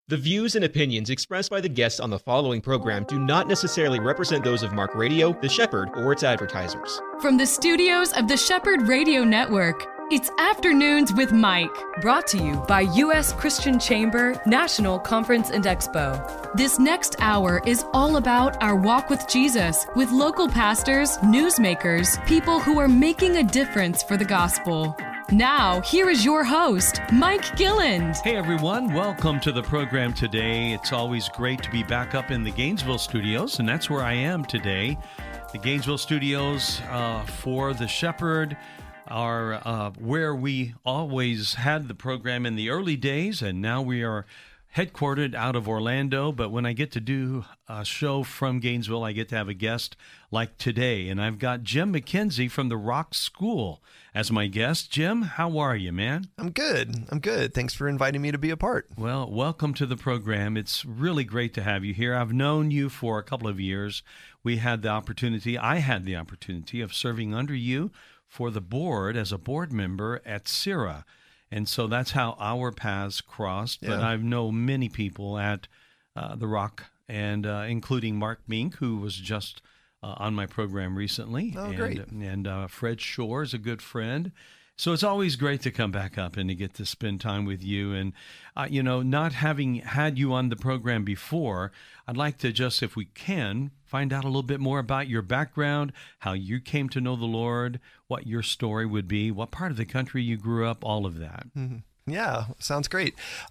The views and opinions expressed by the guests on the following program do not necessarily represent those of Mark Radio, The Shepherd, or its advertisers. From the studios of the Shepherd Radio Network, it's Afternoons with Mike, brought to you by U.S. Christian Chamber National Conference and Expo. This next hour is all about our walk with Jesus, with local pastors, newsmakers, people who are making a difference for the gospel. Now, here is your host, Mike Gilland. Hey, everyone. Welcome to the program today. It's always great to be back up in the Gainesville studios, and that's where I am today. The Gainesville studios for The Shepherd are where we always had the program in the early days, and now we are headquartered out of Orlando. But when I get to do a show from Gainesville, I get to have a guest like today, and I've got Jim McKenzie from the Rock School as my guest. Jim, how are you, man? I'm good. Thanks for inviting me to be a part. Well, welcome to the program. It's really great to have you here. I've known you for a couple of years. I had the opportunity of serving under you for the board as a board member at CIRA. And so that's how our paths crossed. But I know many people at The Rock, and including Mark Mink, who was just on my program recently. Oh, great. And Fred Shore is a good friend. So it's always great to come back up and to get to spend time with you. And, not having had you on the program before, I'd like to just, if we can, find out a little bit more about your background, how you came to know the Lord, what your story would be, what part of the country you grew up, all of that. Mm-hmm. Yeah, sounds great.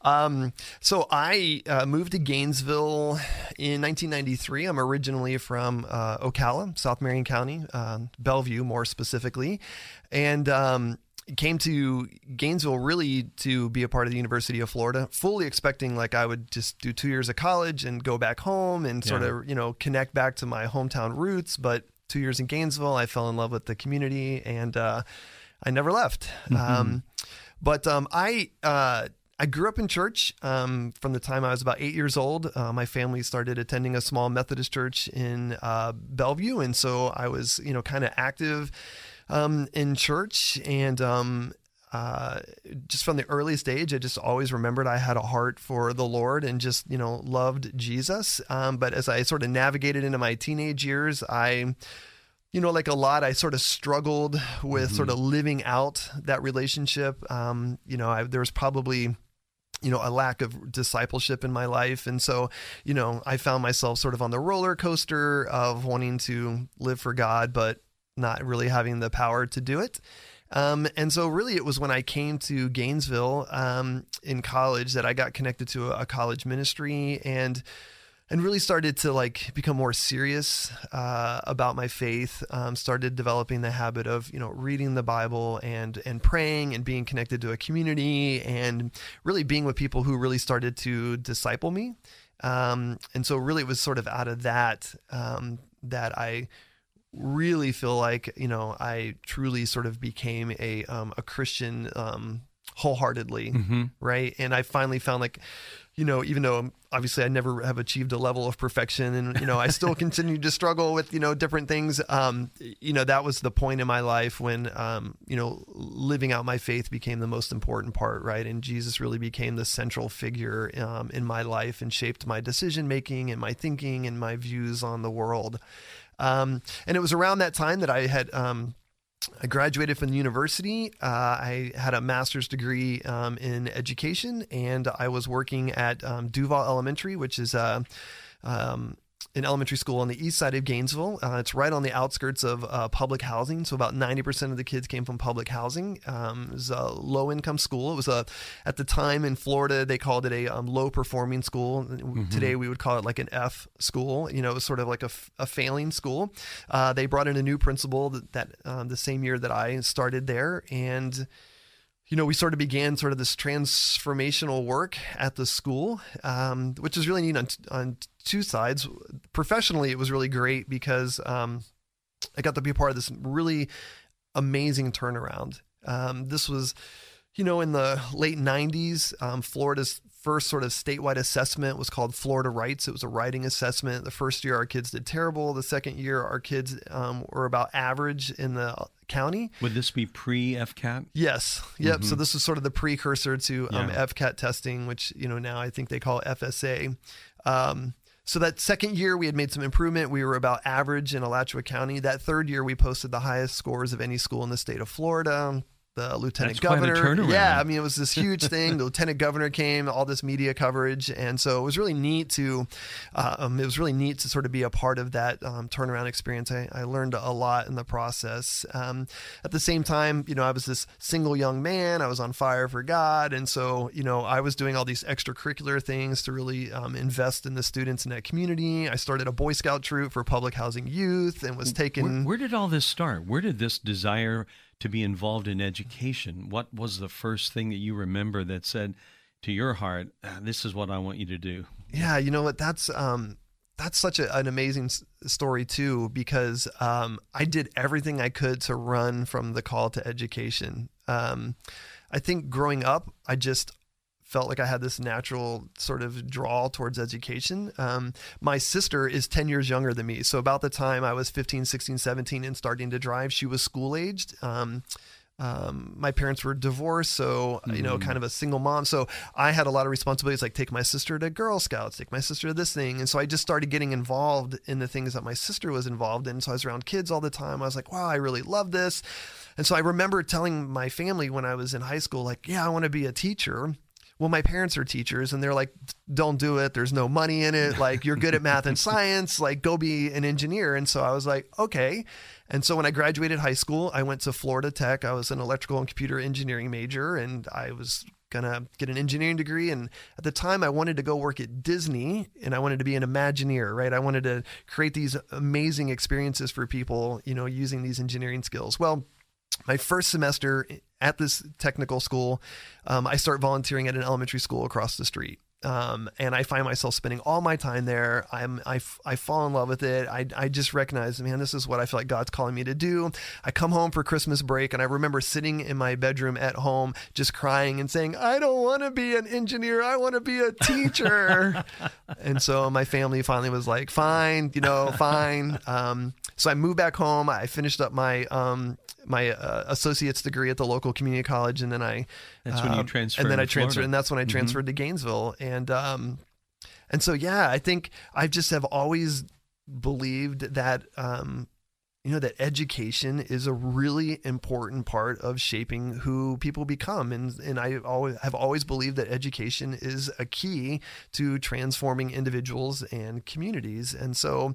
So I moved to Gainesville in 1993. I'm originally from Ocala, South Marion County, Bellevue more specifically, and came to Gainesville really to be a part of the University of Florida, fully expecting like I would just do 2 years of college and go back home and sort of, connect back to my hometown roots. But 2 years in Gainesville, I fell in love with the community, and I never left. Mm-hmm. But I grew up in church from the time I was about 8 years old. My family started attending a small Methodist church in Bellevue, and so I was, kind of active in church, and just from the earliest age, I just always remembered I had a heart for the Lord and just, loved Jesus. But as I sort of navigated into my teenage years, I like a lot, I sort of struggled with sort of living out that relationship. There was probably a lack of discipleship in my life. And so, I found myself sort of on the roller coaster of wanting to live for God, but not really having the power to do it. And so really it was when I came to Gainesville in college that I got connected to a college ministry and really started to like become more serious about my faith. Started developing the habit of, reading the Bible and praying and being connected to a community and really being with people who really started to disciple me. And so really it was sort of out of that that I really feel like, I truly sort of became a Christian wholeheartedly, right? And I finally found like, even though obviously I never have achieved a level of perfection and, I still continue to struggle with, different things, that was the point in my life when, living out my faith became the most important part, right? And Jesus really became the central figure in my life and shaped my decision-making and my thinking and my views on the world. And it was around that time that I had I graduated from the university. I had a master's degree in education, and I was working at Duval Elementary, which is an elementary school on the east side of Gainesville. It's right on the outskirts of public housing. So about 90% of the kids came from public housing. It was a low-income school. It was at the time in Florida, they called it a low-performing school. Mm-hmm. Today, we would call it like an F school. It was sort of like a failing school. They brought in a new principal that the same year that I started there, and we sort of began sort of this transformational work at the school, which is really neat on two sides. Professionally, it was really great because I got to be a part of this really amazing turnaround. This was, in the late 90s, Florida's first sort of statewide assessment was called Florida Writes. It was a writing assessment. The first year our kids did terrible. The second year our kids were about average in the county. Would this be pre-FCAT? Yes. Yep. So this was sort of the precursor to FCAT testing, which, now I think they call FSA. So that second year we had made some improvement. We were about average in Alachua County. That third year we posted the highest scores of any school in the state of Florida. The lieutenant governor. Quite a turnaround. Yeah, I mean, it was this huge thing. The lieutenant governor came, all this media coverage, and so it was really neat to sort of be a part of that turnaround experience. I learned a lot in the process. At the same time, I was this single young man. I was on fire for God, and so I was doing all these extracurricular things to really invest in the students in that community. I started a Boy Scout troop for public housing youth, and was taken. Where did all this start? Where did this desire to be involved in education? What was the first thing that you remember that said to your heart, this is what I want you to do? Yeah, you know what? That's such an amazing story too, because I did everything I could to run from the call to education. I think growing up, I just felt like I had this natural sort of draw towards education. My sister is 10 years younger than me. So about the time I was 15, 16, 17 and starting to drive, she was school-aged. My parents were divorced, so, kind of a single mom. So I had a lot of responsibilities, like take my sister to Girl Scouts, take my sister to this thing. And so I just started getting involved in the things that my sister was involved in. So I was around kids all the time. I was like, wow, I really love this. And so I remember telling my family when I was in high school, like, yeah, I want to be a teacher. Well, my parents are teachers and they're like, don't do it. There's no money in it. Like, you're good at math and science, like go be an engineer. And so I was like, okay. And so when I graduated high school, I went to Florida Tech. I was an electrical and computer engineering major, and I was going to get an engineering degree. And at the time I wanted to go work at Disney, and I wanted to be an Imagineer, right? I wanted to create these amazing experiences for people, using these engineering skills. Well, my first semester at this technical school, I start volunteering at an elementary school across the street. And I find myself spending all my time there. I fall in love with it. I just recognize, man, this is what I feel like God's calling me to do. I come home for Christmas break, and I remember sitting in my bedroom at home, just crying and saying, I don't want to be an engineer. I want to be a teacher. And so my family finally was like, fine, fine. So I moved back home. I finished up my associate's degree at the local community college, and then that's when you transferred. And then I Florida. transferred, and that's when I transferred to Gainesville. And so yeah, I think I just have always believed that that education is a really important part of shaping who people become, and I have always believed that education is a key to transforming individuals and communities. And so,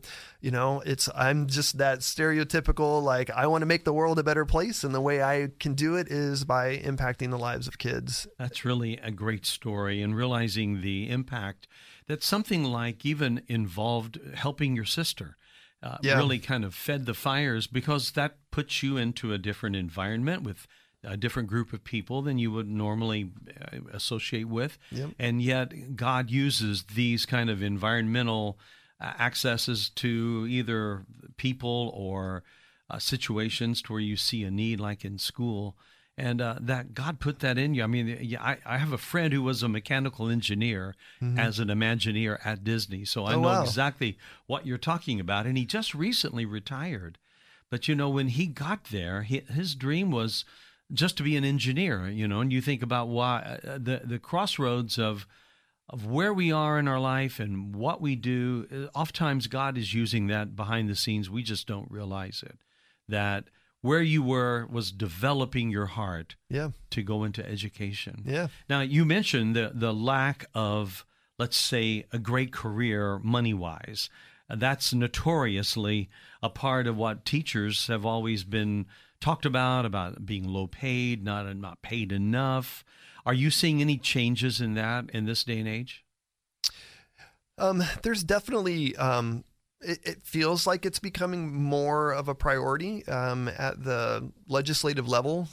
I'm just that stereotypical, like, I want to make the world a better place, and the way I can do it is by impacting the lives of kids. That's really a great story, and realizing the impact that something like even involved helping your sister. Really kind of fed the fires, because that puts you into a different environment with a different group of people than you would normally associate with. Yep. And yet God uses these kind of environmental accesses to either people or situations to where you see a need, like in school. And that God put that in you. I mean, I have a friend who was a mechanical engineer as an Imagineer at Disney. So I know exactly what you're talking about. And he just recently retired. But, when he got there, his dream was just to be an engineer, and you think about why the crossroads of where we are in our life and what we do. Oftentimes God is using that behind the scenes. We just don't realize it, that where you were was developing your heart to go into education. Yeah. Now, you mentioned the lack of, let's say, a great career money-wise. That's notoriously a part of what teachers have always been talked about being low paid, not paid enough. Are you seeing any changes in that in this day and age? There's definitely... It feels like it's becoming more of a priority at the legislative level.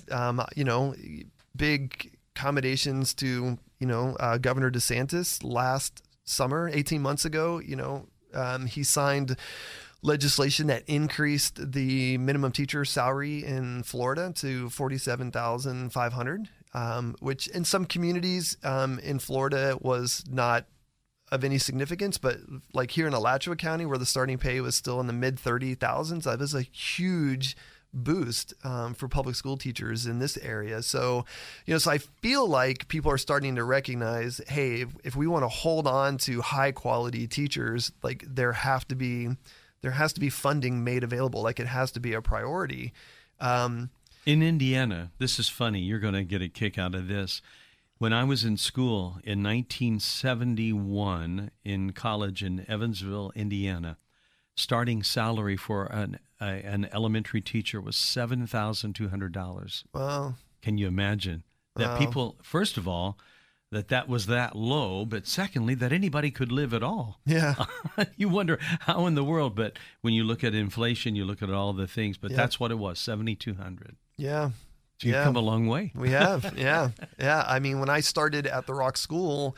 Big accommodations to, Governor DeSantis last summer, 18 months ago. He signed legislation that increased the minimum teacher salary in Florida to $47,500. which in some communities in Florida was not of any significance, but like here in Alachua County, where the starting pay was still in the mid 30,000s, that was a huge boost for public school teachers in this area. So, so I feel like people are starting to recognize, hey, if we want to hold on to high quality teachers, like there has to be funding made available. Like it has to be a priority. In Indiana, this is funny. You're going to get a kick out of this. When I was in school in 1971 in college in Evansville, Indiana, starting salary for an elementary teacher was $7,200. Wow. Can you imagine that? Wow. People, first of all, that was that low, but secondly, that anybody could live at all. Yeah. You wonder how in the world, but when you look at inflation, you look at all the things, but Yep. that's what it was, $7,200. Yeah. So you've come a long way. We have. Yeah. Yeah. I mean, when I started at the Rock School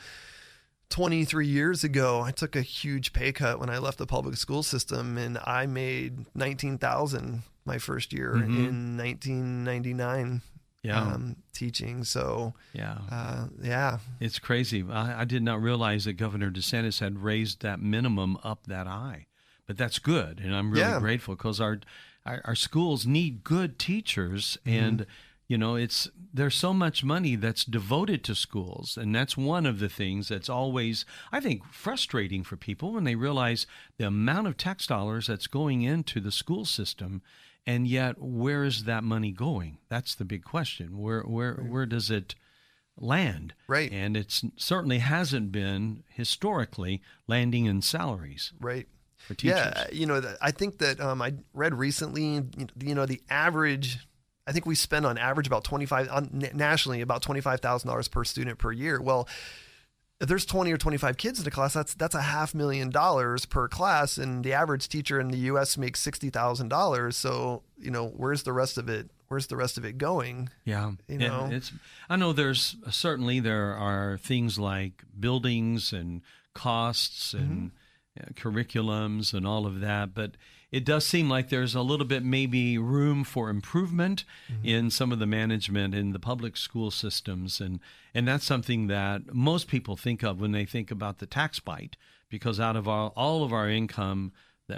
23 years ago, I took a huge pay cut when I left the public school system, and I made $19,000 my first year in 1999. Yeah. Teaching. So, yeah. It's crazy. I did not realize that Governor DeSantis had raised that minimum up that high, but that's good. And I'm really grateful because our schools need good teachers, and there's so much money that's devoted to schools, and that's one of the things that's always, I think, frustrating for people when they realize the amount of tax dollars that's going into the school system, and yet where is that money going? That's the big question. Where does it land? Right. And it certainly hasn't been historically landing in salaries. Right. For teachers. Yeah, I think that I read recently, the average, I think we spend on average about nationally about $25,000 per student per year. Well, if there's 20 or 25 kids in a class, that's $500,000 per class, and the average teacher in the U.S. makes $60,000. So where's the rest of it? Where's the rest of it going? Yeah, I know there are things like buildings and costs and curriculums and all of that, but it does seem like there's a little bit maybe room for improvement in some of the management in the public school systems, and that's something that most people think of when they think about the tax bite, because out of all of our income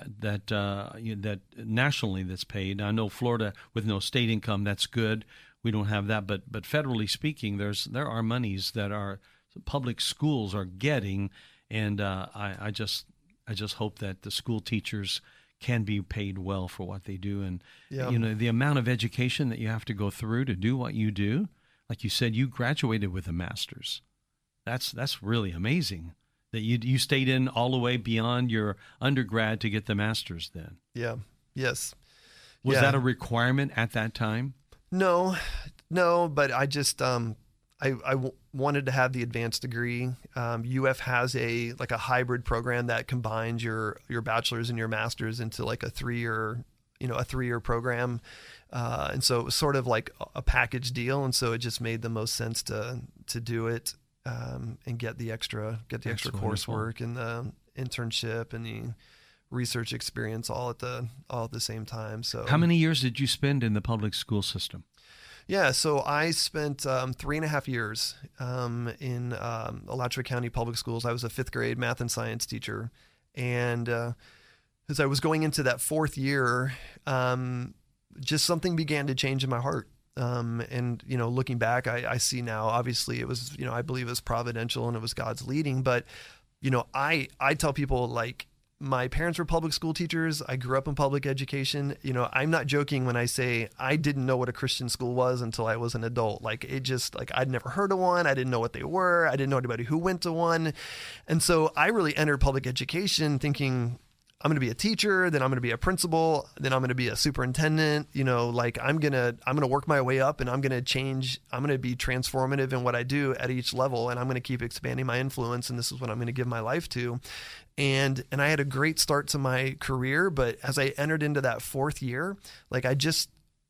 that nationally that's paid, I know Florida with no state income, that's good. We don't have that, but federally speaking, there are monies that our public schools are getting, and I just hope that the school teachers can be paid well for what they do. And, the amount of education that you have to go through to do what you do, like you said, you graduated with a master's. That's really amazing that you stayed in all the way beyond your undergrad to get the master's then. Yeah. Yes. Was that a requirement at that time? No, but I just, I wanted to have the advanced degree. UF has a hybrid program that combines your bachelor's and your master's into like a 3-year program. And so it was sort of like a package deal. And so it just made the most sense to do it, and get the extra coursework and the internship and the research experience all at the same time. So how many years did you spend in the public school system? Yeah, so I spent 3.5 years in Alachua County Public Schools. I was a 5th grade math and science teacher. And as I was going into that 4th year, just something began to change in my heart. And, looking back, I see now, obviously it was, I believe it was providential and it was God's leading. But, I tell people, like, my parents were public school teachers. I grew up in public education. I'm not joking when I say I didn't know what a Christian school was until I was an adult. Like, it just, like, I'd never heard of one. I didn't know what they were. I didn't know anybody who went to one. And so I really entered public education thinking, I'm going to be a teacher, then I'm going to be a principal, then I'm going to be a superintendent, like I'm going to work my way up, and I'm going to change. I'm going to be transformative in what I do at each level, and I'm going to keep expanding my influence, and this is what I'm going to give my life to. And I had a great start to my career, but as I entered into that 4th year, like I just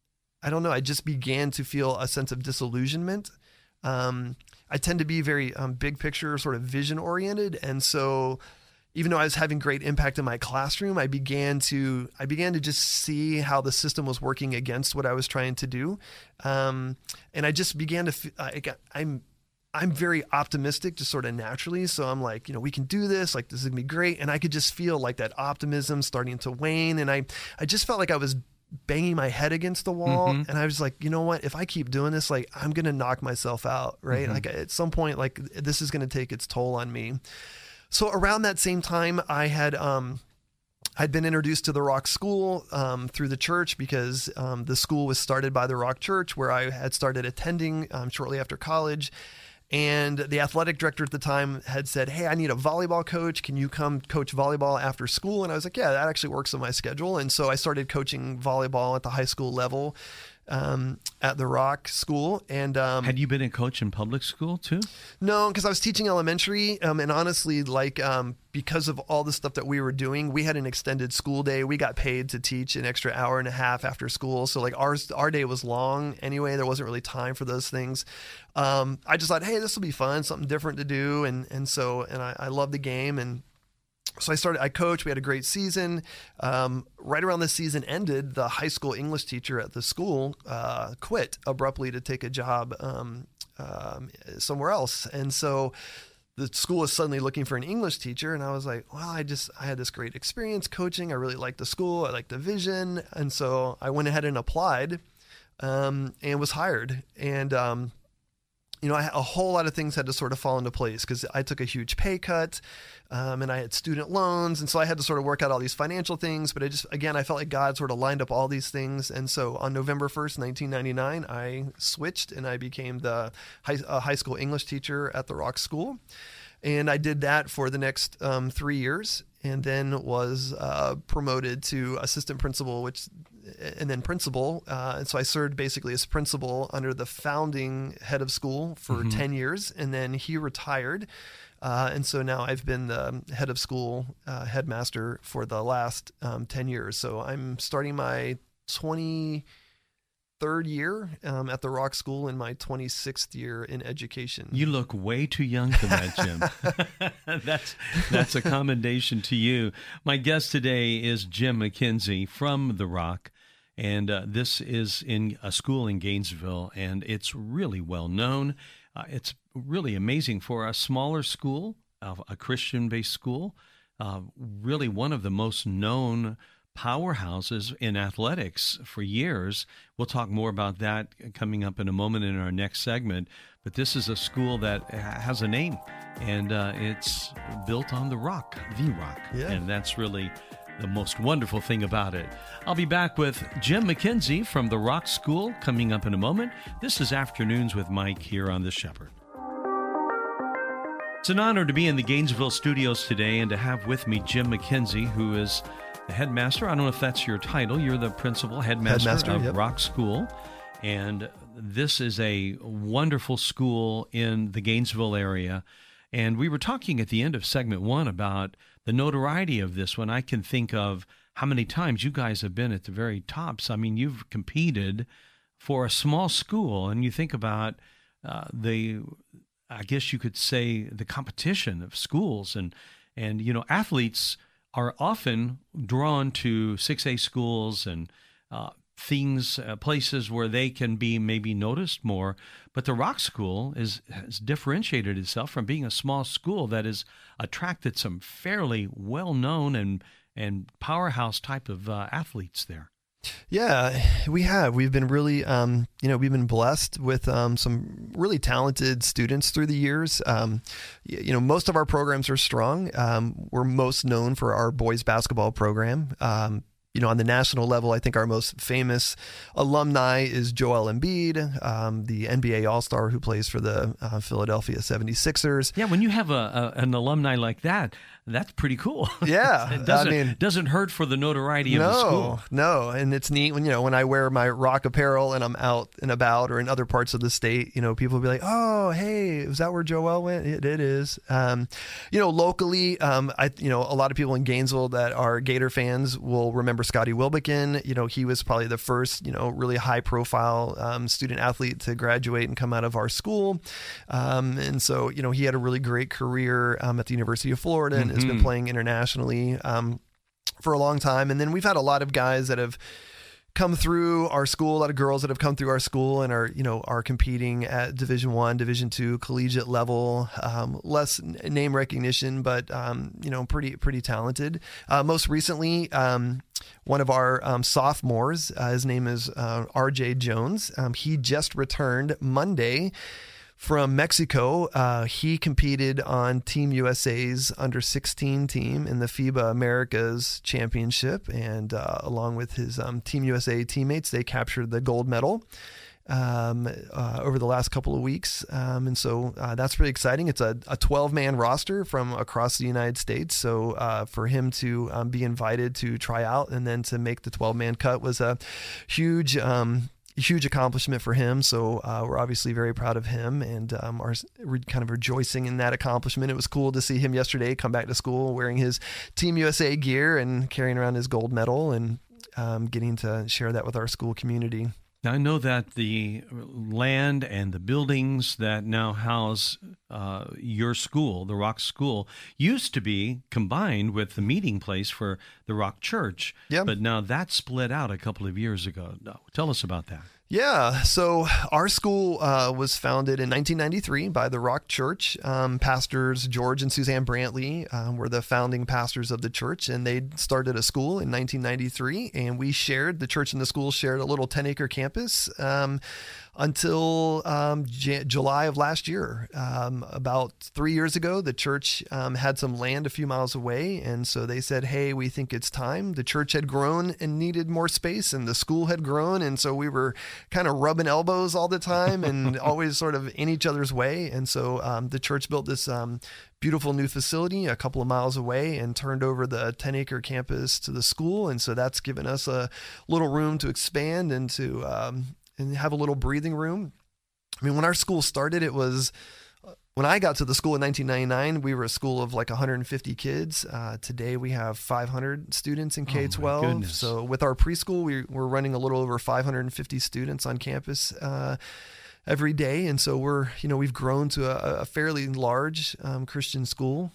began to feel a sense of disillusionment. I tend to be very big picture, sort of vision oriented. And so, even though I was having great impact in my classroom, I began to just see how the system was working against what I was trying to do. And I just began to, I'm very optimistic just sort of naturally. So I'm like, we can do this, like, this is gonna be great. And I could just feel like that optimism starting to wane. And I just felt like I was banging my head against the wall. And I was like, you know what, if I keep doing this, like, I'm going to knock myself out. Right. Like at some point, like, this is going to take its toll on me. So around that same time, I had, I'd been introduced to the Rock School through the church because the school was started by the Rock Church, where I had started attending shortly after college. And the athletic director at the time had said, hey, I need a volleyball coach. Can you come coach volleyball after school? And I was like, yeah, that actually works on my schedule. And so I started coaching volleyball at the high school level at the Rock School. And had you been a coach in public school too? No, because I was teaching elementary. And honestly, like, because of all the stuff that we were doing, we had an extended school day. We got paid to teach an extra hour and a half after school. So like our day was long anyway. There wasn't really time for those things. I just thought, hey, this will be fun, something different to do. And I love the game. And so I coached. We had a great season. Right around the season ended, the high school English teacher at the school quit abruptly to take a job somewhere else. And so the school was suddenly looking for an English teacher. And I was like, well, I had this great experience coaching. I really liked the school. I liked the vision. And so I went ahead and applied and was hired. And a whole lot of things had to sort of fall into place because I took a huge pay cut and I had student loans. And so I had to sort of work out all these financial things. But I felt like God sort of lined up all these things. And so on November 1st, 1999, I switched and I became the high school English teacher at the Rock School. And I did that for the next 3 years and then was promoted to assistant principal, and then principal. And so I served basically as principal under the founding head of school for 10 years. And then he retired. And so now I've been the head of school headmaster for the last 10 years. So I'm starting my 23rd year at the Rock School and my 26th year in education. You look way too young for that, Jim. That's a commendation to you. My guest today is Jim McKenzie from the Rock. And this is in a school in Gainesville, and it's really well known. It's really amazing for a smaller school, a Christian-based school, really one of the most known powerhouses in athletics for years. We'll talk more about that coming up in a moment in our next segment. But this is a school that has a name, and it's built on the Rock, the Rock. Yeah. And that's really the most wonderful thing about it. I'll be back with Jim McKenzie from the Rock School coming up in a moment. This is Afternoons with Mike here on The Shepherd. It's an honor to be in the Gainesville studios today and to have with me Jim McKenzie, who is the headmaster. I don't know if that's your title. You're the principal, headmaster of yep. Rock School. And this is a wonderful school in the Gainesville area. And we were talking at the end of segment one about the notoriety of this one. I can think of how many times you guys have been at the very tops. I mean, you've competed for a small school, and you think about I guess you could say, the competition of schools. And athletes are often drawn to 6A schools and places where they can be maybe noticed more. But the Rock School has differentiated itself from being a small school that has attracted some fairly well-known and powerhouse type of athletes there. Yeah, we have. We've been really, we've been blessed with some really talented students through the years. Most of our programs are strong. We're most known for our boys basketball program. On the national level, I think our most famous alumni is Joel Embiid, the NBA All-Star who plays for the Philadelphia 76ers. Yeah, when you have an alumni like that, that's pretty cool. Yeah. It doesn't hurt for the notoriety of the school. No, and it's neat when I wear my Rock apparel and I'm out and about or in other parts of the state, people will be like, oh, hey, is that where Joel went? It is. Locally, a lot of people in Gainesville that are Gator fans will remember remember Scotty Wilbekin. He was probably the first, really high profile student athlete to graduate and come out of our school. And so, he had a really great career at the University of Florida and has been playing internationally for a long time. And then we've had a lot of guys that have come through our school, a lot of girls that have come through our school and are competing at Division I, Division II, collegiate level, less name recognition, but, pretty talented. Most recently, one of our sophomores, his name is RJ Jones. He just returned Monday from Mexico. He competed on Team USA's under-16 team in the FIBA Americas Championship, and along with his Team USA teammates, they captured the gold medal over the last couple of weeks. And so that's pretty exciting. It's a 12-man roster from across the United States. So for him to be invited to try out and then to make the 12-man cut was a huge accomplishment for him. So we're obviously very proud of him and are kind of rejoicing in that accomplishment. It was cool to see him yesterday come back to school wearing his Team USA gear and carrying around his gold medal and getting to share that with our school community. Now, I know that the land and the buildings that now house your school, the Rock School, used to be combined with the meeting place for the Rock Church. Yeah. But now that split out a couple of years ago. Tell us about that. Yeah, so our school was founded in 1993 by the Rock Church. Pastors George and Suzanne Brantley were the founding pastors of the church, and they started a school in 1993, and the church and the school shared a little 10-acre campus until July of last year. About 3 years ago, the church had some land a few miles away, and so they said, hey, we think it's time. The church had grown and needed more space, and the school had grown, and so we were kind of rubbing elbows all the time and always sort of in each other's way. And so the church built this beautiful new facility a couple of miles away and turned over the 10-acre campus to the school. And so that's given us a little room to expand and to and have a little breathing room. I mean, when our school started, when I got to the school in 1999, we were a school of like 150 kids. Today we have 500 students in K-12. So with our preschool, we're running a little over 550 students on campus every day. And so we've grown to a fairly large Christian school.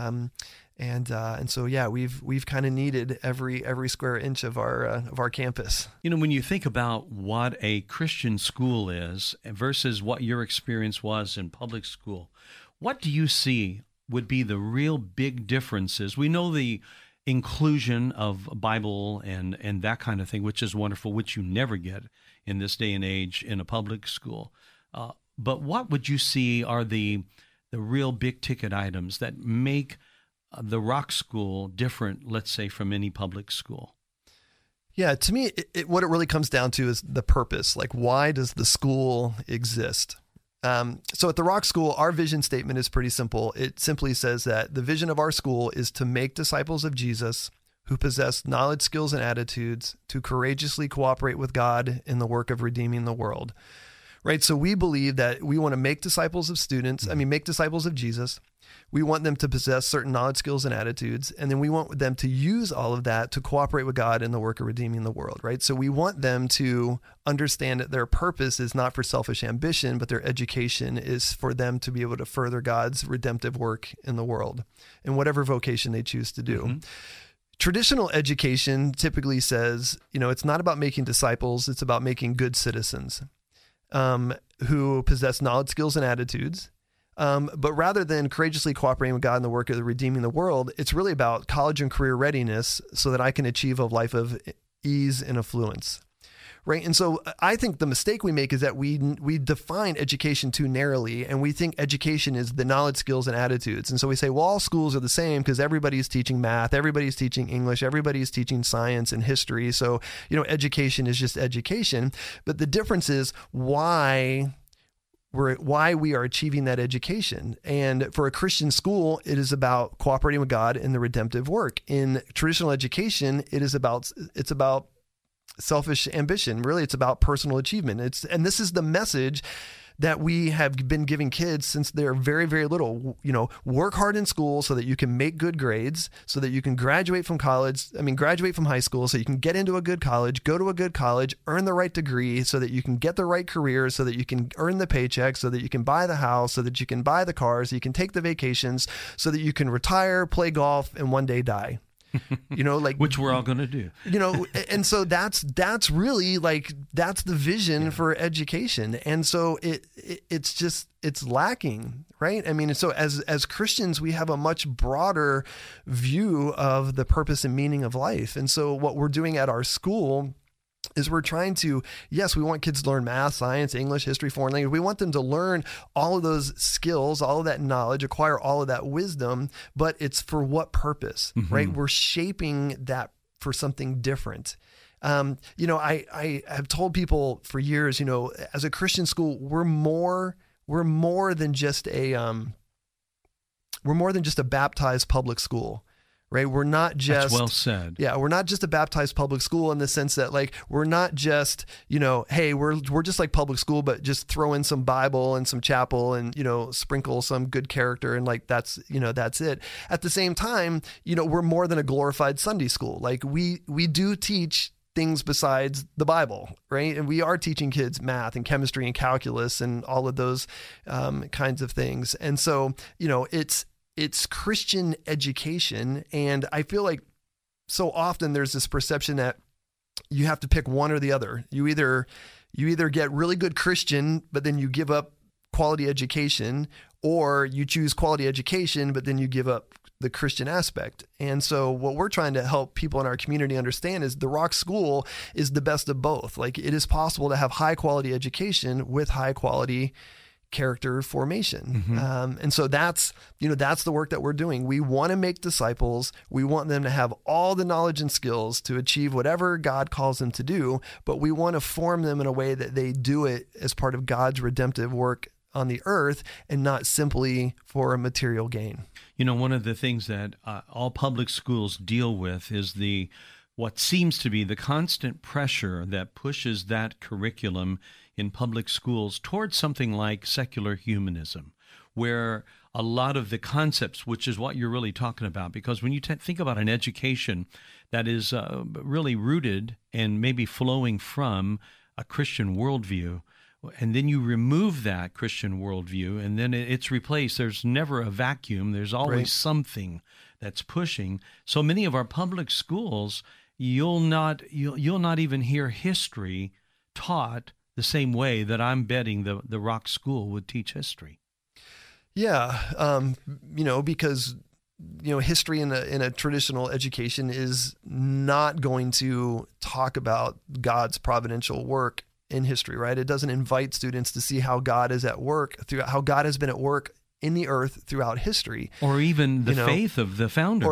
And so, yeah, we've kind of needed every square inch of our campus. When you think about what a Christian school is versus what your experience was in public school, what do you see would be the real big differences? We know the inclusion of Bible and that kind of thing, which is wonderful, which you never get in this day and age in a public school. But what would you see are the real big ticket items that make the Rock School different, let's say, from any public school? Yeah, to me, what it really comes down to is the purpose. Like, why does the school exist? So at the Rock School, our vision statement is pretty simple. It simply says that the vision of our school is to make disciples of Jesus who possess knowledge, skills, and attitudes to courageously cooperate with God in the work of redeeming the world. Right? So we believe that we want to make disciples of make disciples of Jesus. We want them to possess certain knowledge, skills, and attitudes, and then we want them to use all of that to cooperate with God in the work of redeeming the world, right? So we want them to understand that their purpose is not for selfish ambition, but their education is for them to be able to further God's redemptive work in the world in whatever vocation they choose to do. Mm-hmm. Traditional education typically says, it's not about making disciples, it's about making good citizens who possess knowledge, skills, and attitudes. But rather than courageously cooperating with God in the work of redeeming the world, it's really about college and career readiness so that I can achieve a life of ease and affluence. Right. And so I think the mistake we make is that we define education too narrowly, and we think education is the knowledge, skills, and attitudes. And so we say, well, all schools are the same because everybody's teaching math, everybody's teaching English, everybody's teaching science and history. So, education is just education. But the difference is why we are achieving that education. And for a Christian school, it is about cooperating with God in the redemptive work. In traditional education, it's about selfish ambition. Really, it's about personal achievement. And this is the message that we have been giving kids since they're very, very little. Work hard in school so that you can make good grades, so that you can graduate from high school, so you can get into a good college, go to a good college, earn the right degree, so that you can get the right career, so that you can earn the paycheck, so that you can buy the house, so that you can buy the car, so you can take the vacations, so that you can retire, play golf, and one day die. Which we're all going to do. And so that's really that's the vision for education. And so it's lacking, right? I mean, so as Christians, we have a much broader view of the purpose and meaning of life. And so what we're doing at our school is we're trying to, yes, we want kids to learn math, science, English, history, foreign language. We want them to learn all of those skills, all of that knowledge, acquire all of that wisdom, but it's for what purpose, right? We're shaping that for something different. I have told people for years, as a Christian school, we're more than just a baptized public school. Right. We're not just, that's well said. Yeah. We're not just a baptized public school in the sense that we're not just, hey, we're just like public school, but just throw in some Bible and some chapel and, sprinkle some good character. And that's it. At the same time, we're more than a glorified Sunday school. We do teach things besides the Bible, right? And we are teaching kids math and chemistry and calculus and all of those kinds of things. And so, it's Christian education. And I feel like so often there's this perception that you have to pick one or the other. You either get really good Christian, but then you give up quality education, or you choose quality education, but then you give up the Christian aspect. And so what we're trying to help people in our community understand is the Rock School is the best of both. It is possible to have high quality education with high quality character formation. And so that's the work that we're doing. We want to make disciples. We want them to have all the knowledge and skills to achieve whatever God calls them to do, but we want to form them in a way that they do it as part of God's redemptive work on the earth and not simply for a material gain. One of the things that all public schools deal with is what seems to be the constant pressure that pushes that curriculum in public schools towards something like secular humanism, where a lot of the concepts, which is what you're really talking about, because when you think about an education that is really rooted and maybe flowing from a Christian worldview, and then you remove that Christian worldview, and then it's replaced. There's never a vacuum. There's always something that's pushing. So many of our public schools, you'll not even hear history taught the same way that I'm betting the Rock School would teach history. Yeah, because history in a traditional education is not going to talk about God's providential work in history, right? It doesn't invite students to see how God is at work, how God has been at work in the earth throughout history, or even the faith of the founders,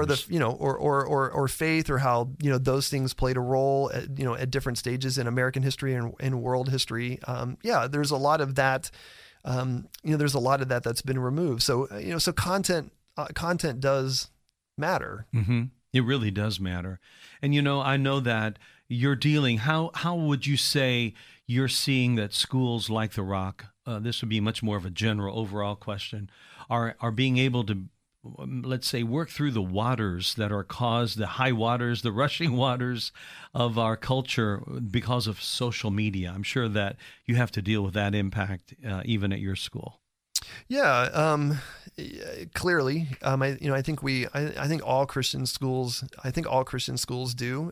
or faith, or how those things played a role at different stages in American history and in world history. There's a lot of that. There's a lot of that that's been removed. So so content does matter. It really does matter. And I know that you're dealing. How would you say you're seeing that schools like the Rock? This would be much more of a general overall question, are being able to, let's say, work through the waters that are caused, the high waters, the rushing waters of our culture because of social media. I'm sure that you have to deal with that impact even at your school. Yeah, clearly, I think all Christian schools do.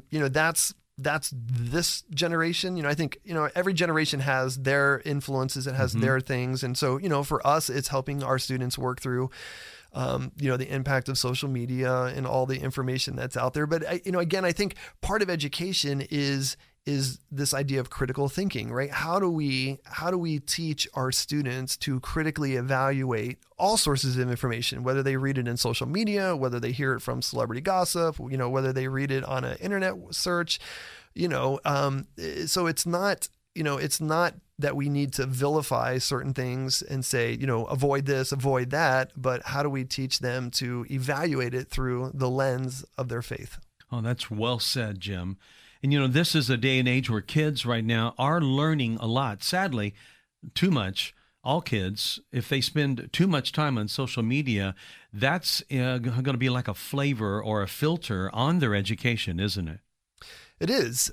That's this generation. I think, every generation has their influences, it has their things. And so, for us, it's helping our students work through, the impact of social media and all the information that's out there. But, again, I think part of education is this idea of critical thinking, right? How do we teach our students to critically evaluate all sources of information, whether they read it in social media, whether they hear it from celebrity gossip, whether they read it on an internet search, so it's not that we need to vilify certain things and say, avoid this, avoid that, but how do we teach them to evaluate it through the lens of their faith? Oh, that's well said, Jim. And, this is a day and age where kids right now are learning a lot. Sadly, too much, all kids, if they spend too much time on social media, that's going to be like a flavor or a filter on their education, isn't it? It is.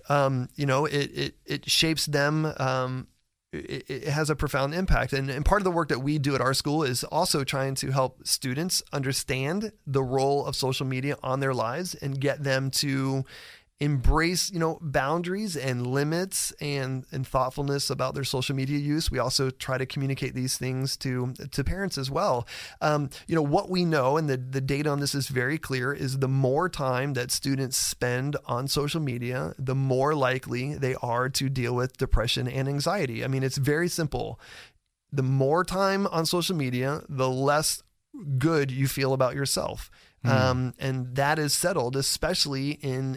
It shapes them. It has a profound impact. And part of the work that we do at our school is also trying to help students understand the role of social media on their lives and get them to embrace, boundaries and limits and thoughtfulness about their social media use. We also try to communicate these things to parents as well. What we know, and the data on this is very clear, is the more time that students spend on social media, the more likely they are to deal with depression and anxiety. I mean, it's very simple. The more time on social media, the less good you feel about yourself. And that is settled, especially in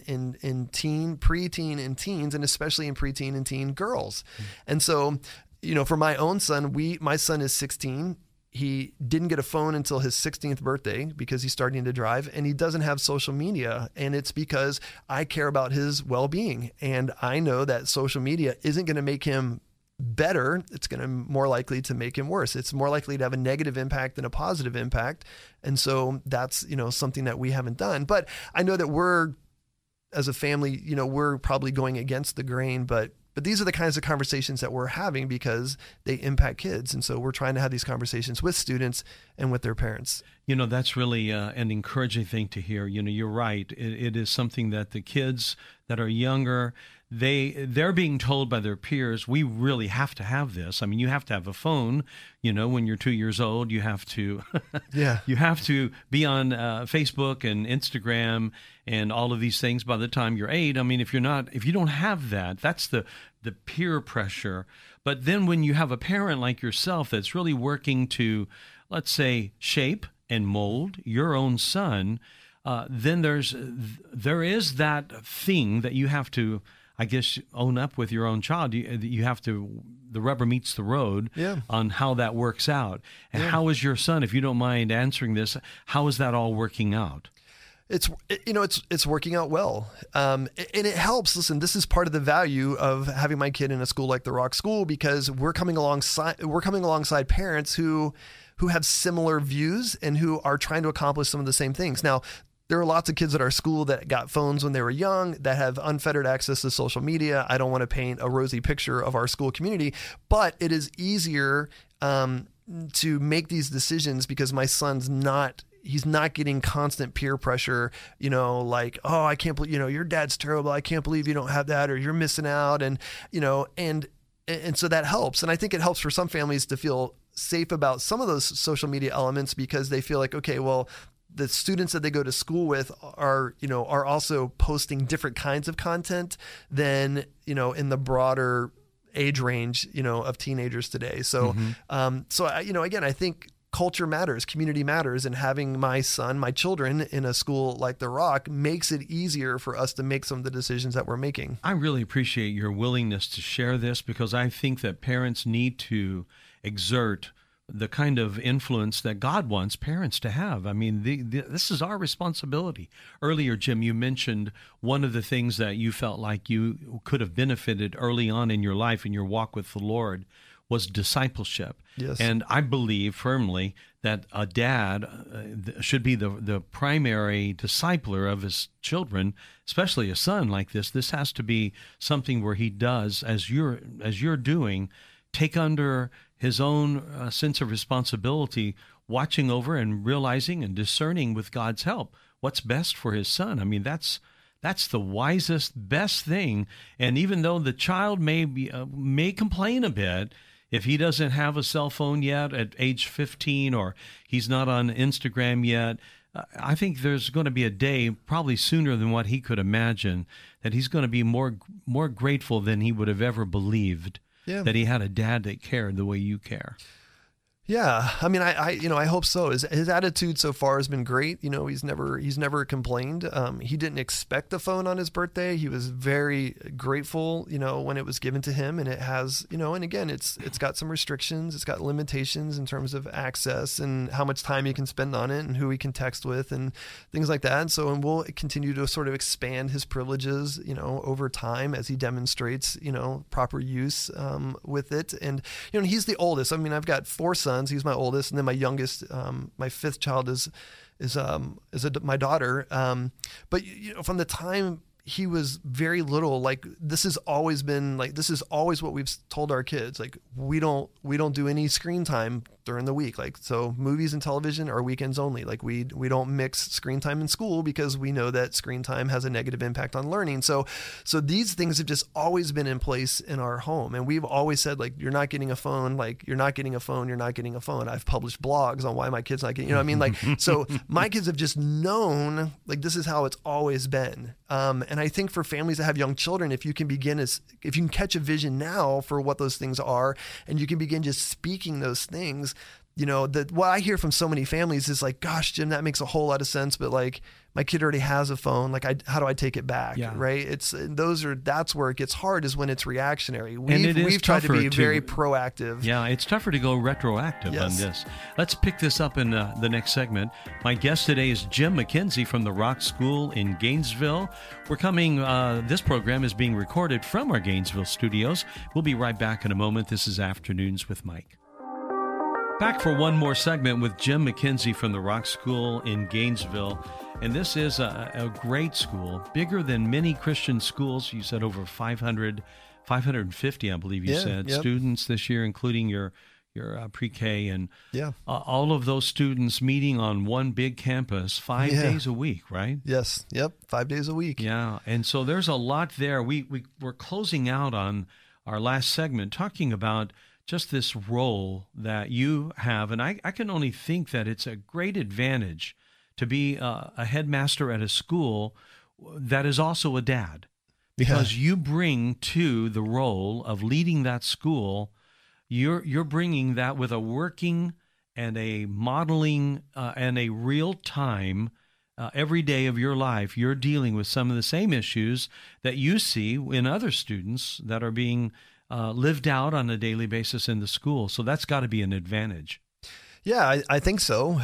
preteen and teens, and especially in preteen and teen girls. And so, for my own son, my son is 16. He didn't get a phone until his 16th birthday because he's starting to drive, and he doesn't have social media. And it's because I care about his well-being. And I know that social media isn't going to make him better. It's going to more likely to make him worse. It's more likely to have a negative impact than a positive impact. And so that's, something that we haven't done. But I know that we're, as a family, we're probably going against the grain, but these are the kinds of conversations that we're having because they impact kids. And so we're trying to have these conversations with students and with their parents. That's really an encouraging thing to hear. You're right. It is something that the kids that are younger, they're being told by their peers, we really have to have this. I mean, you have to have a phone, when you're 2 years old, you have to, you have to be on Facebook and Instagram and all of these things by the time you're 8. I mean, if you don't have that, that's the peer pressure. But then when you have a parent like yourself that's really working to, let's say, shape and mold your own son, then there is that thing that you have to, I guess, own up with your own child. You have to, the rubber meets the road on how that works out. And how is your son, if you don't mind answering this, how is that all working out? It's working out well. And it helps. Listen, this is part of the value of having my kid in a school like the Rock School, because we're coming alongside parents who have similar views and who are trying to accomplish some of the same things. Now, there are lots of kids at our school that got phones when they were young, that have unfettered access to social media. I don't want to paint a rosy picture of our school community, but it is easier to make these decisions because my son's he's not getting constant peer pressure, like, oh, I can't believe, your dad's terrible. I can't believe you don't have that, or you're missing out. And so that helps. And I think it helps for some families to feel safe about some of those social media elements because they feel like, okay, well, the students that they go to school with are also posting different kinds of content than, in the broader age range, of teenagers today. So, again, I think culture matters, community matters, and having my children in a school like the Rock makes it easier for us to make some of the decisions that we're making. I really appreciate your willingness to share this because I think that parents need to exert the kind of influence that God wants parents to have. I mean, this is our responsibility. Earlier, Jim, you mentioned one of the things that you felt like you could have benefited early on in your life, in your walk with the Lord, was discipleship. Yes. And I believe firmly that a dad should be the primary discipler of his children, especially a son like this. This has to be something where he does, as you're doing, take under his own sense of responsibility, watching over and realizing and discerning with God's help what's best for his son. I mean, that's the wisest, best thing. And even though the child may complain a bit if he doesn't have a cell phone yet at age 15 or he's not on Instagram yet, I think there's going to be a day, probably sooner than what he could imagine, that he's going to be more grateful than he would have ever believed. Yeah. That he had a dad that cared the way you care. Yeah, I mean, I hope so. His attitude so far has been great. He's never complained. He didn't expect the phone on his birthday. He was very grateful, when it was given to him, and it has, and again, it's got some restrictions. It's got limitations in terms of access and how much time you can spend on it and who he can text with and things like that. And we'll continue to sort of expand his privileges, over time as he demonstrates, proper use with it. And he's the oldest. I mean, I've got 4 sons. He's my oldest, and then my youngest, my 5th child is my daughter. But from the time he was very little, like this has always what we've told our kids. Like we don't do any screen time during the week. Like, so movies and television are weekends only. Like we don't mix screen time in school because we know that screen time has a negative impact on learning. So these things have just always been in place in our home. And we've always said, like, you're not getting a phone, like you're not getting a phone, you're not getting a phone. I've published blogs on why my kids not getting, what I mean? Like, so my kids have just known, like, this is how it's always been. And I think for families that have young children, if you can catch a vision now for what those things are, and you can begin just speaking those things, what I hear from so many families is like, gosh, Jim, that makes a whole lot of sense. But like, my kid already has a phone. Like, how do I take it back? Yeah. Right. That's where it gets hard, is when it's reactionary. We've tried to be very proactive. Yeah. It's tougher to go retroactive on this. Let's pick this up in the next segment. My guest today is Jim McKenzie from the Rock School in Gainesville. This program is being recorded from our Gainesville studios. We'll be right back in a moment. This is Afternoons with Mike. Back for one more segment with Jim McKenzie from the Rock School in Gainesville. And this is a great school, bigger than many Christian schools. You said over 550, I believe you said, students this year, including your pre-K. And all of those students meeting on one big campus 5 days a week, right? Yes. Yep. 5 days a week. Yeah. And so there's a lot there. We're closing out on our last segment talking about just this role that you have. And I can only think that it's a great advantage to be a headmaster at a school that is also a dad, because you bring to the role of leading that school, you're bringing that with a working and a modeling and a real time every day of your life. You're dealing with some of the same issues that you see in other students that are being lived out on a daily basis in the school. So that's got to be an advantage. Yeah, I think so.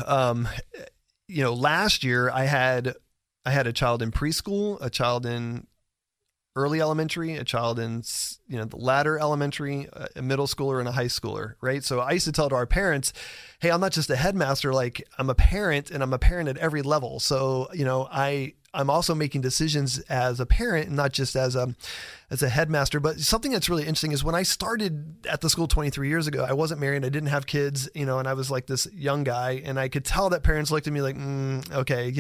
Last year I had a child in preschool, a child in early elementary, a child in the latter elementary, a middle schooler, and a high schooler, right? So I used to tell to our parents, hey, I'm not just a headmaster, like I'm a parent, and I'm a parent at every level. So, I'm also making decisions as a parent and not just as a headmaster. But something that's really interesting is when I started at the school 23 years ago, I wasn't married, I didn't have kids, and I was like this young guy, and I could tell that parents looked at me like, okay,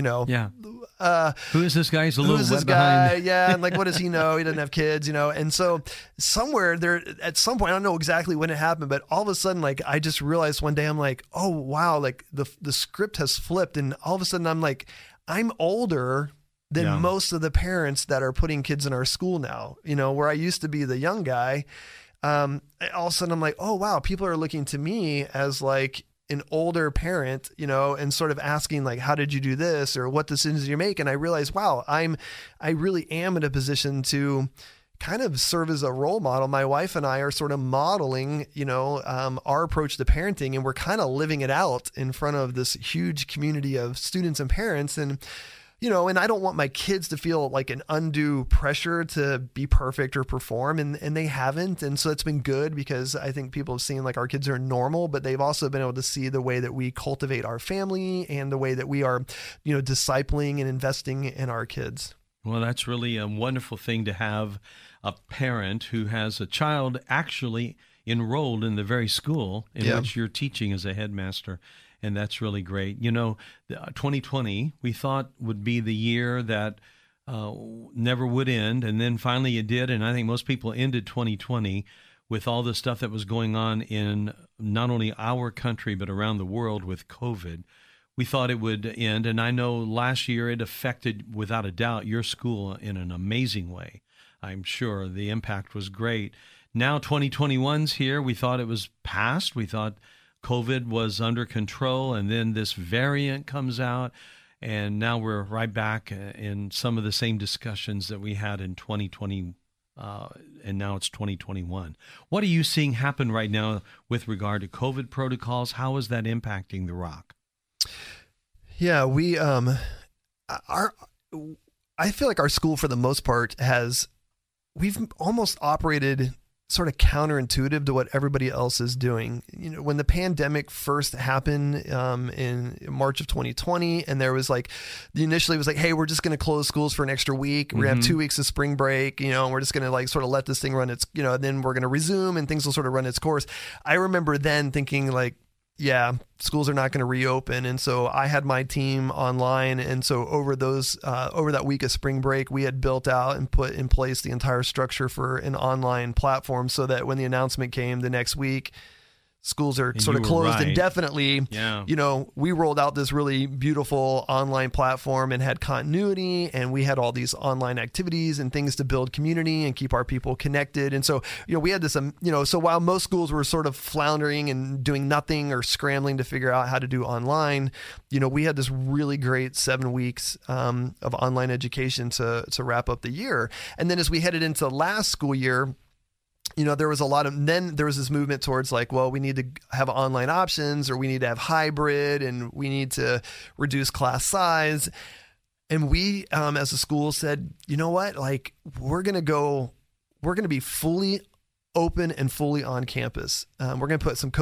who is this guy? He's a little wet behind. Yeah, and like, what does he know? He doesn't have kids, And so somewhere there, at some point, I don't know exactly when it happened, but all of a sudden, like, I just realized one day, I'm like, oh wow, like the script has flipped, and all of a sudden, I'm like, I'm older than most of the parents that are putting kids in our school now, where I used to be the young guy. All of a sudden I'm like, oh wow, people are looking to me as like an older parent, and sort of asking like, how did you do this, or what decisions you make? And I realized, wow, I really am in a position to kind of serve as a role model. My wife and I are sort of modeling, our approach to parenting, and we're kind of living it out in front of this huge community of students and parents. And and I don't want my kids to feel like an undue pressure to be perfect or perform, and they haven't. And so it's been good, because I think people have seen like our kids are normal, but they've also been able to see the way that we cultivate our family and the way that we are, discipling and investing in our kids. Well, that's really a wonderful thing to have a parent who has a child actually enrolled in the very school in which you're teaching as a headmaster. And that's really great. 2020, we thought would be the year that never would end. And then finally it did. And I think most people ended 2020 with all the stuff that was going on in not only our country, but around the world with COVID. We thought it would end. And I know last year it affected, without a doubt, your school in an amazing way. I'm sure the impact was great. Now 2021's here. We thought it was past. We thought COVID was under control, and then this variant comes out, and now we're right back in some of the same discussions that we had in 2020, and now it's 2021. What are you seeing happen right now with regard to COVID protocols? How is that impacting the Rock? Yeah, I feel like our school, for the most part, we've almost operated sort of counterintuitive to what everybody else is doing. You know, when the pandemic first happened in March of 2020, and there was initially it was like, hey, we're just going to close schools for an extra week. We're going to have 2 weeks of spring break, and we're just going to sort of let this thing run its, and then we're going to resume and things will sort of run its course. I remember then thinking yeah, schools are not going to reopen. And so I had my team online. And so over that week of spring break, we had built out and put in place the entire structure for an online platform so that when the announcement came the next week, schools are sort of closed indefinitely. Yeah. We rolled out this really beautiful online platform and had continuity, and we had all these online activities and things to build community and keep our people connected. And so, we had this, so while most schools were sort of floundering and doing nothing or scrambling to figure out how to do online, we had this really great 7 weeks of online education to wrap up the year. And then as we headed into last school year, there was this movement towards we need to have online options, or we need to have hybrid, and we need to reduce class size. And we, as a school, said, you know what, we're going to be fully open and fully on campus. We're going to put some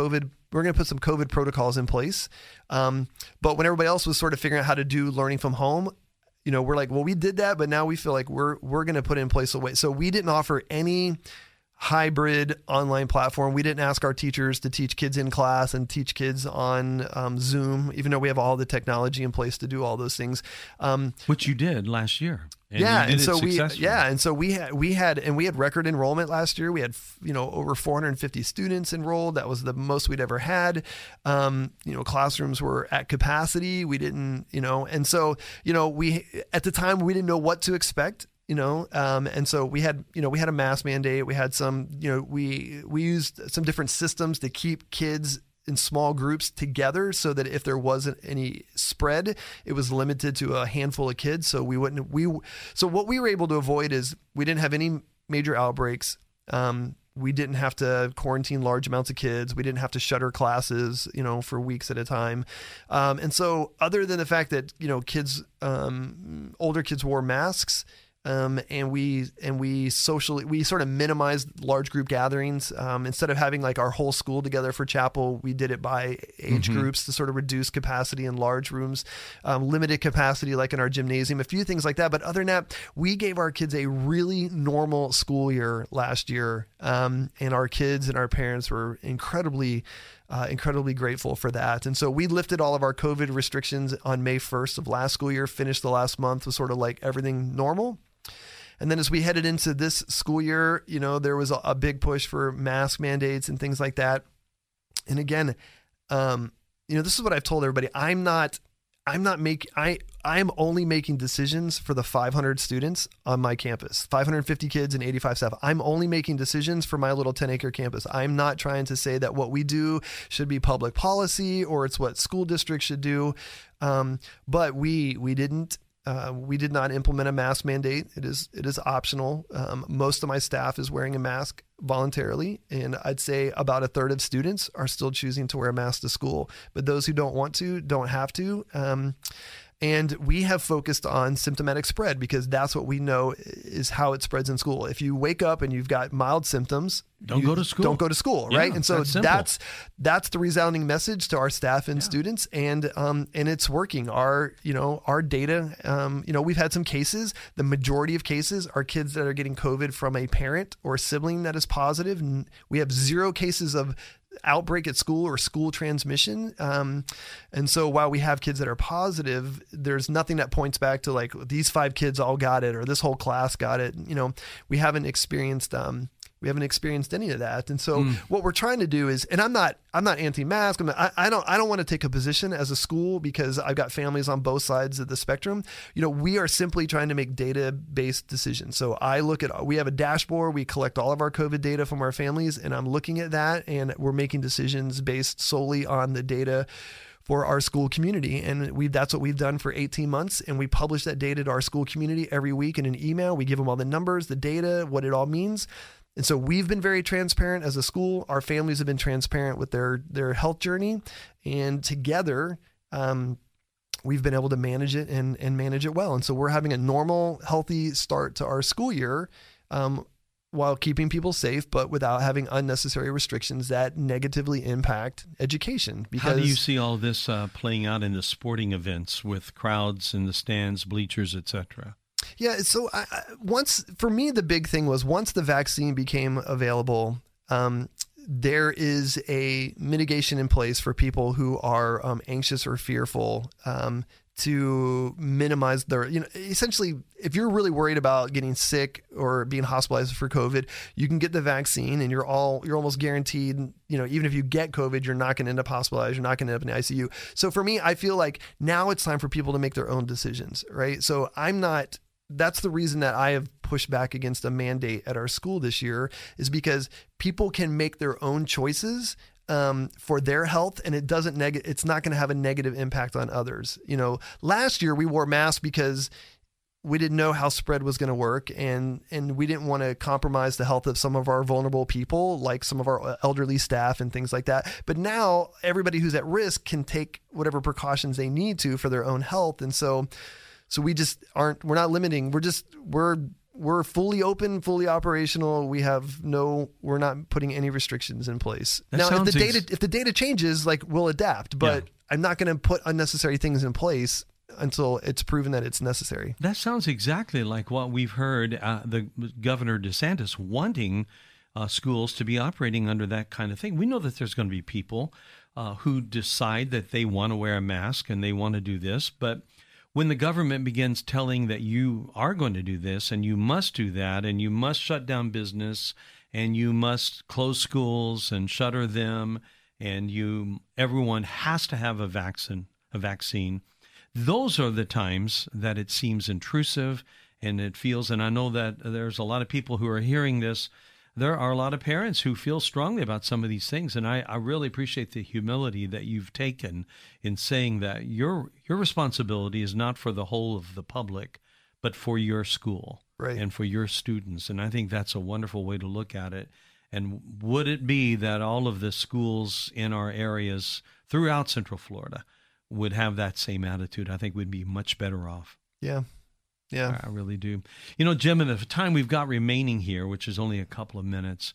COVID protocols in place. But when everybody else was sort of figuring out how to do learning from home, we're like, well, we did that, but now we feel like we're going to put in place a way. So we didn't offer any hybrid online platform. We didn't ask our teachers to teach kids in class and teach kids on Zoom, even though we have all the technology in place to do all those things. Which you did last year. And so we had record enrollment last year. We had over 450 students enrolled. That was the most we'd ever had. Classrooms were at capacity. We didn't, and so we at the time we didn't know what to expect. And so we had a mask mandate. We had some, we used some different systems to keep kids in small groups together so that if there wasn't any spread, it was limited to a handful of kids. So so what we were able to avoid is we didn't have any major outbreaks. We didn't have to quarantine large amounts of kids. We didn't have to shutter classes, for weeks at a time. And so other than the fact that, older kids wore masks, and we sort of minimized large group gatherings. Instead of having our whole school together for chapel, we did it by age groups to sort of reduce capacity in large rooms, limited capacity in our gymnasium, a few things like that. But other than that, we gave our kids a really normal school year last year. And our kids and our parents were incredibly grateful for that. And so we lifted all of our COVID restrictions on May 1st of last school year, finished the last month with sort of everything normal. And then as we headed into this school year, there was a big push for mask mandates and things like that. And again, this is what I've told everybody. I'm only making decisions for the 500 students on my campus, 550 kids and 85 staff. I'm only making decisions for my little 10-acre campus. I'm not trying to say that what we do should be public policy or it's what school districts should do. But we did not implement a mask mandate. It is optional. Most of my staff is wearing a mask voluntarily, and I'd say about a third of students are still choosing to wear a mask to school. But those who don't want to, don't have to. And we have focused on symptomatic spread because that's what we know is how it spreads in school. If you wake up and you've got mild symptoms, don't go to school, right? And so that's the resounding message to our staff and students, and it's working. Our data, we've had some cases. The majority of cases are kids that are getting COVID from a parent or sibling that is positive. And we have 0 cases of outbreak at school or school transmission. And so while we have kids that are positive, there's nothing that points back to these 5 kids all got it or this whole class got it. We haven't experienced We haven't experienced any of that. And so what we're trying to do is, and I'm not anti-mask. I don't want to take a position as a school because I've got families on both sides of the spectrum. We are simply trying to make data-based decisions. So we have a dashboard. We collect all of our COVID data from our families, and I'm looking at that, and we're making decisions based solely on the data for our school community. And that's what we've done for 18 months. And we publish that data to our school community every week in an email. We give them all the numbers, the data, what it all means. And so we've been very transparent as a school. Our families have been transparent with their health journey. And together, we've been able to manage it and manage it well. And so we're having a normal, healthy start to our school year, while keeping people safe, but without having unnecessary restrictions that negatively impact education. How do you see all this playing out in the sporting events with crowds in the stands, bleachers, etc.? Yeah, so for me, the big thing was once the vaccine became available, there is a mitigation in place for people who are anxious or fearful, to minimize essentially, if you're really worried about getting sick or being hospitalized for COVID, you can get the vaccine and you're almost guaranteed, even if you get COVID, you're not going to end up hospitalized. You're not going to end up in the ICU. So for me, I feel like now it's time for people to make their own decisions, right? So that's the reason that I have pushed back against a mandate at our school this year, is because people can make their own choices for their health, and it's not going to have a negative impact on others. Last year we wore masks because we didn't know how spread was going to work, and we didn't want to compromise the health of some of our vulnerable people, like some of our elderly staff and things like that. But now everybody who's at risk can take whatever precautions they need to for their own health. And so we just we're not limiting. We're fully open, fully operational. We're not putting any restrictions in place. Now, if the data changes, we'll adapt, but I'm not going to put unnecessary things in place until it's proven that it's necessary. That sounds exactly like what we've heard the Governor DeSantis wanting schools to be operating under that kind of thing. We know that there's going to be people who decide that they want to wear a mask and they want to do this, but when the government begins telling that you are going to do this and you must do that and you must shut down business and you must close schools and shutter them and everyone has to have a vaccine, those are the times that it seems intrusive and it feels, and I know that there's a lot of people who are hearing this. There are a lot of parents who feel strongly about some of these things, and I really appreciate the humility that you've taken in saying that your responsibility is not for the whole of the public, but for your school and for your students. And I think that's a wonderful way to look at it. And would it be that all of the schools in our areas throughout Central Florida would have that same attitude? I think we'd be much better off. Yeah. Yeah, I really do. Jim, in the time we've got remaining here, which is only a couple of minutes,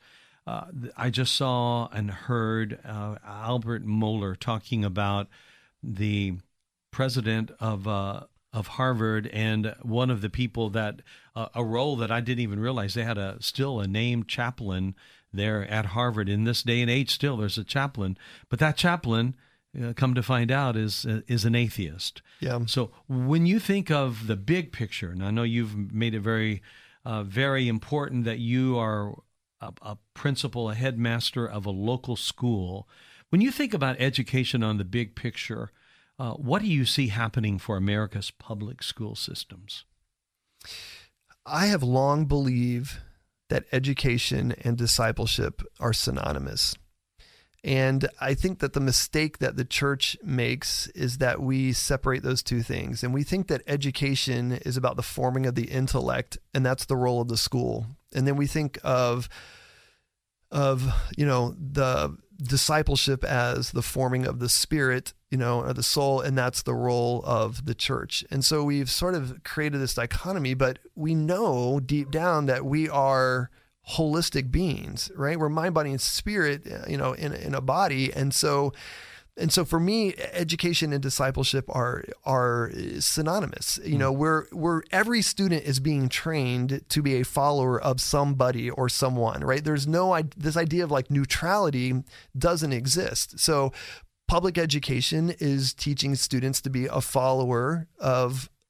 I just saw and heard Albert Mohler talking about the president of Harvard and one of the people that a role that I didn't even realize they had still a named chaplain there at Harvard. In this day and age, still there's a chaplain, but that chaplain, come to find out, is an atheist. Yeah. So when you think of the big picture, and I know you've made it very, very important that you are a principal, a headmaster of a local school. When you think about education on the big picture, what do you see happening for America's public school systems? I have long believed that education and discipleship are synonymous. And I think that the mistake that the church makes is that we separate those two things. And we think that education is about the forming of the intellect, and that's the role of the school. And then we think of the discipleship as the forming of the spirit, or the soul, and that's the role of the church. And so we've sort of created this dichotomy, but we know deep down that we are holistic beings, right? We're mind, body, and spirit, in a body. And so for me, education and discipleship are synonymous. We're every student is being trained to be a follower of somebody or someone, right? There's this idea of neutrality doesn't exist. So public education is teaching students to be a follower of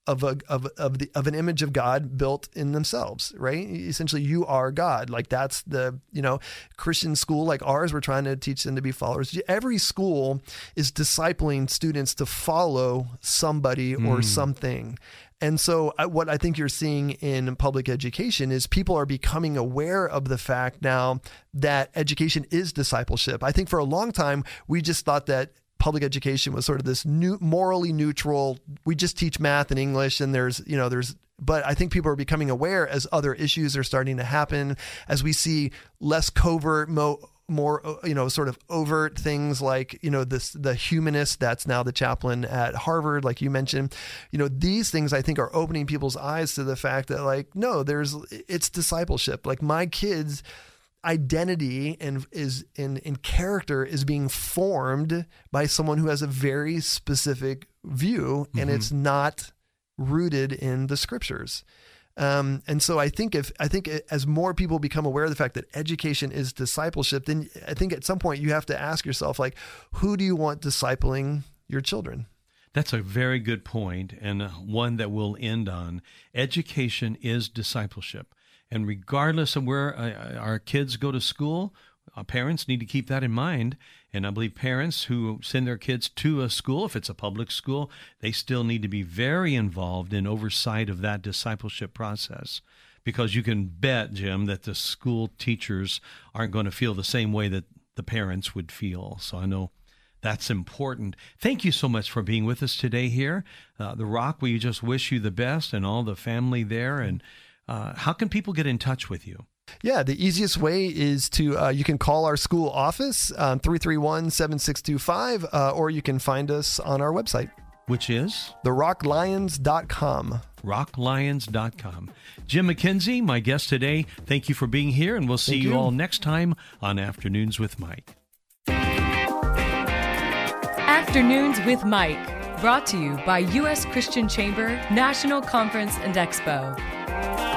of an image of God built in themselves, right? Essentially, you are God. Like that's the, Christian school like ours, we're trying to teach them to be followers. Every school is discipling students to follow somebody or something. And so what I think you're seeing in public education is people are becoming aware of the fact now that education is discipleship. I think for a long time, we just thought that public education was sort of this morally neutral. We just teach math and English, and but I think people are becoming aware as other issues are starting to happen, as we see less covert, more sort of overt things like the humanist that's now the chaplain at Harvard, like you mentioned. These things I think are opening people's eyes to the fact that it's discipleship. Like my kids' identity and is in character is being formed by someone who has a very specific view, and it's not rooted in the scriptures. And so I think as more people become aware of the fact that education is discipleship, then I think at some point you have to ask yourself, like, who do you want discipling your children? That's a very good point, and one that we'll end on. Education is discipleship. And regardless of where our kids go to school, parents need to keep that in mind. And I believe parents who send their kids to a school, if it's a public school, they still need to be very involved in oversight of that discipleship process. Because you can bet, Jim, that the school teachers aren't going to feel the same way that the parents would feel. So I know that's important. Thank you so much for being with us today here. The Rock, we just wish you the best and all the family there. And how can people get in touch with you? Yeah, the easiest way is to, you can call our school office, 331-7625, or you can find us on our website. Which is? TheRockLions.com. RockLions.com. Jim McKenzie, my guest today, thank you for being here, and we'll see you all next time on Afternoons with Mike. Afternoons with Mike, brought to you by U.S. Christian Chamber, National Conference and Expo.